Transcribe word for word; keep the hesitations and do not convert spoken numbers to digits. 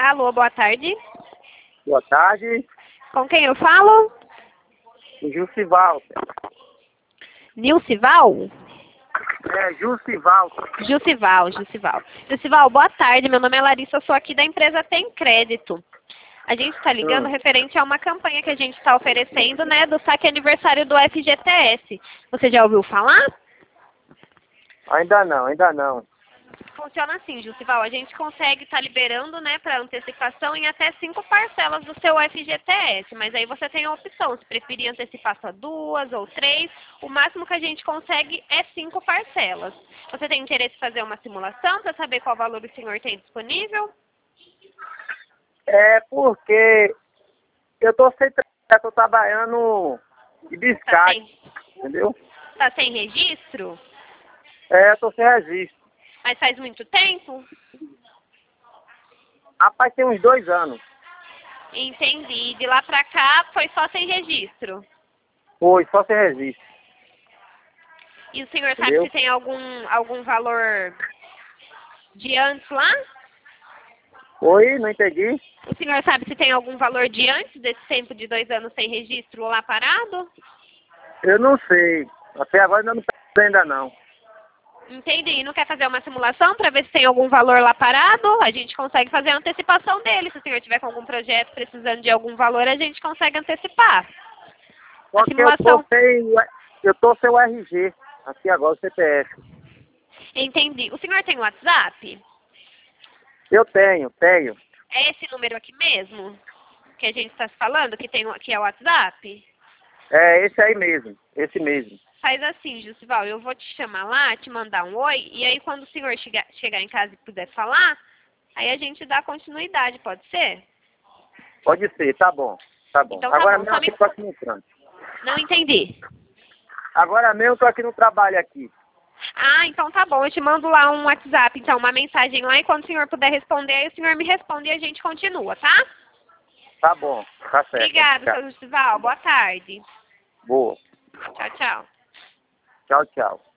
Alô, boa tarde. Boa tarde, Com quem eu falo? Jussival. Nilcival? É, Jussival. Jussival, Jussival. Jussival, boa tarde. Meu nome é Larissa, eu sou aqui da empresa Tem Crédito. A gente está ligando Hum. referente a uma campanha que a gente está oferecendo, né, do saque aniversário do F G T S. Você já ouviu falar? Ainda não, ainda não. Funciona assim, Jussival, a gente consegue estar liberando, né, para antecipação em até cinco parcelas do seu F G T S, mas aí você tem a opção, se preferir antecipar só duas ou três, o máximo que a gente consegue é cinco parcelas. Você tem interesse em fazer uma simulação para saber qual valor o senhor tem disponível? É porque eu tô sem tra- tô trabalhando de Tá biscate, sem, entendeu? tá sem registro? É, eu tô sem registro. Mas faz muito tempo? Rapaz, tem uns dois anos. Entendi. De lá pra cá foi só sem registro. Foi, só sem registro. E o senhor sabe Entendeu? se tem algum, algum valor de antes lá? Oi, não entendi. O senhor sabe se tem algum valor de antes desse tempo de dois anos sem registro lá parado? Eu não sei. Até agora ainda não sei ainda não. Entendi. Não quer fazer uma simulação para ver se tem algum valor lá parado? A gente consegue fazer a antecipação dele. Se o senhor tiver com algum projeto precisando de algum valor, a gente consegue antecipar. A Só que eu tô simulação. sem, o- eu tô sem o R G. Aqui agora, o C P F. Entendi. O senhor tem WhatsApp? Eu tenho, tenho. É esse número aqui mesmo? Que a gente está falando, que, tem, que é o WhatsApp? É esse aí mesmo, esse mesmo. Faz assim, Jussival, eu vou te chamar lá, te mandar um oi, e aí quando o senhor chegar, chegar em casa e puder falar, aí a gente dá continuidade, pode ser? Pode ser, tá bom, tá bom. Então tá Agora bom, mesmo só aqui me... eu tô aqui no trânsito. Não entendi. Agora mesmo eu tô aqui no trabalho aqui. Ah, então tá bom, eu te mando lá um WhatsApp, então, uma mensagem lá, e quando o senhor puder responder, aí o senhor me responde e a gente continua, tá? Tá bom, tá certo. Obrigada, Tchau. seu Jussival, boa tarde. Boa. Tchau, tchau. Tchau, tchau.